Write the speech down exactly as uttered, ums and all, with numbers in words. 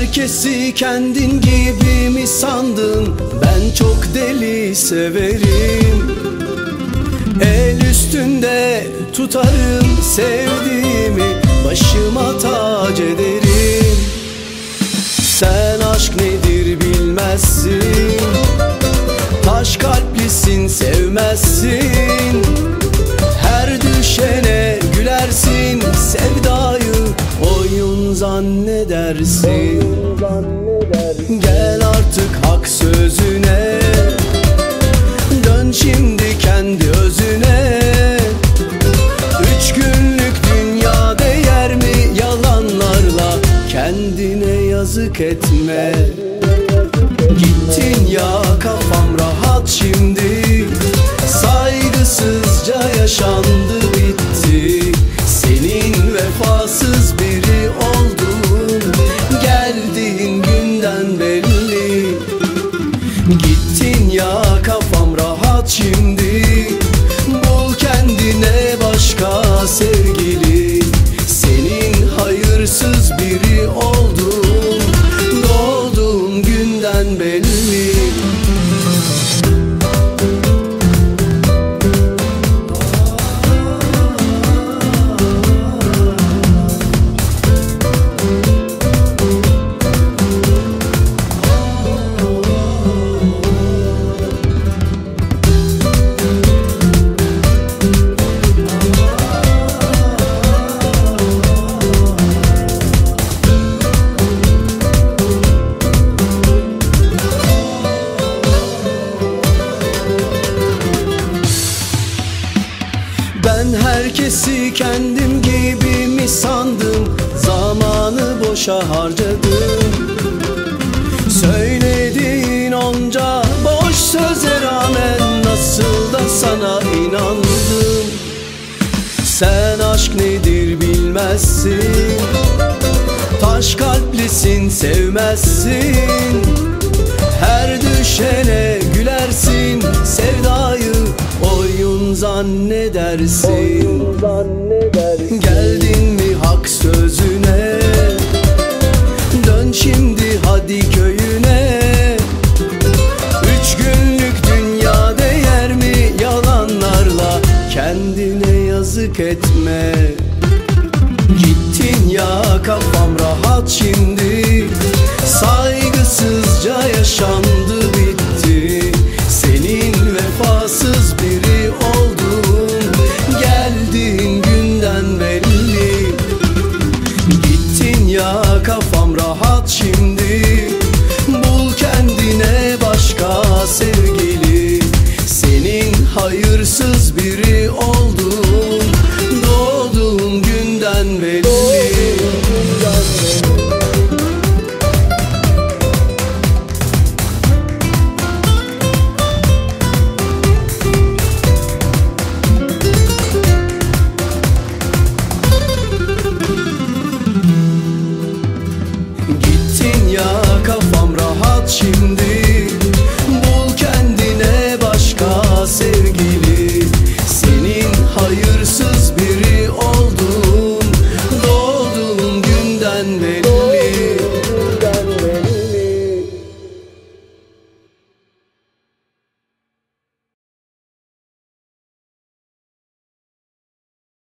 herkesi kendin gibi mi sandın? Ben çok deli severim. El üstünde tutarım sevdiğimi, başıma tac ederim. Sen aşk nedir bilmezsin, taş kalplisin sevmezsin. Her düşene gülersin, sevdayı oyun zannedersin. Gel artık hak sözüne, dön şimdi kendi özüne. Üç günlük dünya değer mi yalanlarla? Kendine yazık etme. Gittin ya, kafam rahat şimdi. Saygısızca yaşandı bitti. Senin vefasız biri oldun, geldiğin günden belli. Gittin ya, kafam rahat şimdi. Bul kendine başka sevgili. Senin hayırsız biri oldun, doğduğun günden belli. Ben herkesi kendim gibi mi sandım? Zamanı boşa harcadım. Söylediğin onca boş söze rağmen nasıl da sana inandım. Sen aşk nedir bilmezsin, taş kalplisin sevmezsin. Her düşene gülersin, sevdayı oyun zannedersin. Oyun zannedersin. Geldin mi hak sözüne, dön şimdi hadi köyüne. Üç günlük dünya değer mi yalanlarla? Kendine yazık etme. Gittin ya, kafam rahat şimdi. Saygısızca yaşandı bitti. Senin vefasız biri oldun, geldiğin günden belli. Gittin ya, kafam rahat şimdi. Bul kendine başka sevgili. Senin hayırsız biri oldun, doğduğun günden belli.